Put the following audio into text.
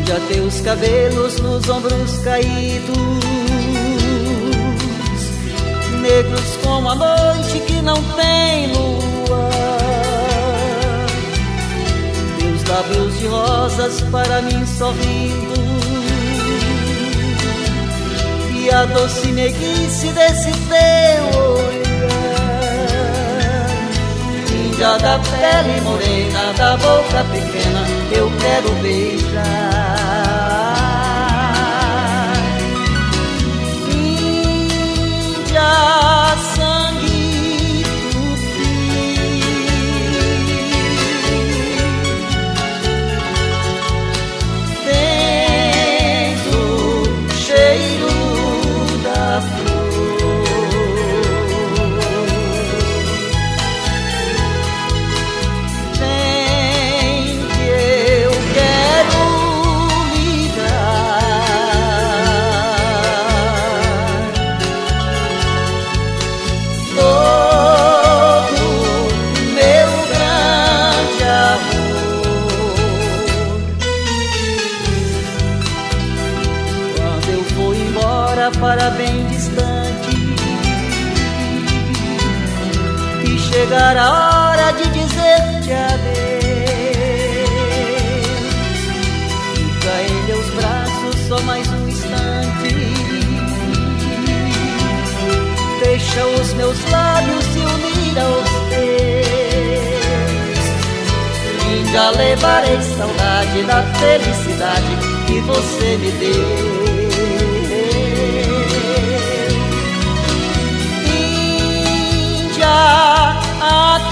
Índia, teus cabelos nos ombros caídos, negros como a noite que não tem lua, teus lábios de rosas para mim sorrindo, e a doce meiguice desse teu olhar. Índia da pele morena, da boca pequena, eu quero beijar. Índia, sangue tupi, tens o cheiro da flor, vem que eu quero ligar todo meu grande amor. Quando eu for embora para bem distante e chegar a hora de dizer-te adeus, fica em meus braços só mais um instante, deixa os meus lábios se unir aos teus. Índia, levarei saudade da felicidade que você me deu. Índia,